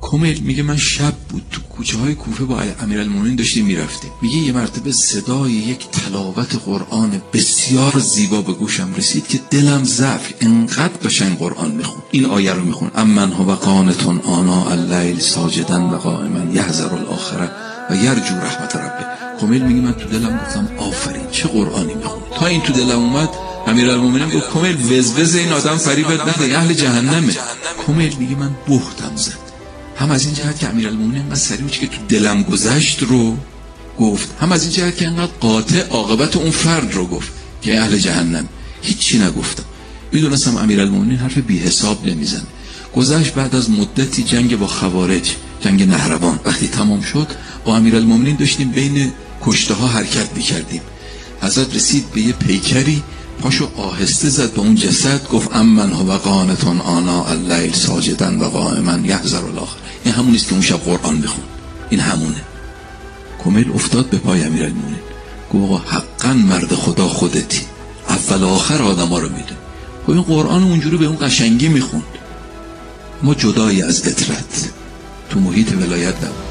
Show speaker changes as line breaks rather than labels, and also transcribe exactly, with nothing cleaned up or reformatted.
کمیل میگه من شب بود تو کوچه های کوفه با امیرالمومنین داشتیم میرفتیم. میگه یه مرتبه صدای یک تلاوت قرآن بسیار زیبا به گوشم رسید که دلم ضعف، انقدر قشنگ قرآن میخون. این آیه رو میخون امن هو قانتون آناء اللیل ساجدا و قائما یحذر الاخره و یرجو رحمت ربه. کمیل میگه من تو دلم گفتم آفرین چه قرآنی میخونه. تا این تو دلم اومد امیرالمومنین گفت کمیل وزوز این آدم فریبت نده، اهل جهنمه. کمیل میگه من بهتم زد، هم از این جهت که امیرالمومنین انقدر سریع که تو دلم گذشت رو گفت، هم از این جهت که انقدر قاطع عاقبت اون فرد رو گفت که اهل جهنم. هیچی نگفتم، میدونستم امیرالمومنین حرف بی حساب نمیزنه. گذشت بعد از مدتی جنگ با خوارج، جنگ نهروان وقتی تمام شد با امیرالمومنین داشتیم بین کشته ها حرکت میکردیم. حضرت رسید به یه پیکری، پاشو آهسته زد به اون جسد، گفت امن هو قانتون آناء اللیل ساجدا و قائما یحذر الاخره. این همونیست که اون شب قرآن بخون، این همونه. کمیل افتاد به پای امیرالمومنین گفت آقا حقا مرد خدا خودتی، اول آخر آدما رو میده. خب این قرآن اونجوری به اون قشنگی میخوند. ما جدایی از اطرت تو محیط ولایت نبود.